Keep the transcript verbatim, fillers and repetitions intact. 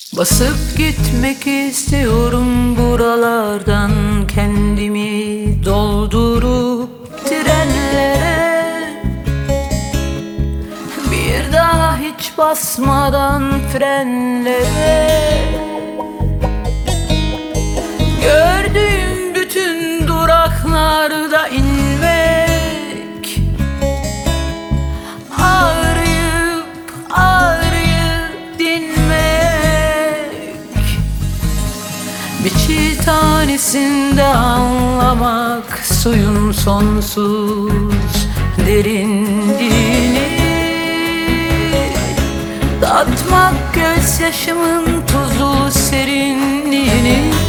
Basıp gitmek istiyorum buralardan, kendimi doldurup trenlere, bir daha hiç basmadan frenlere. Gördüğüm bütün duraklarda inmek, ağrıyıp ağrıyıp dinmek, bir çiğ tanesinde anlamak suyun sonsuz derinliğini, tatmak gözyaşımın tuzlu serinliğini.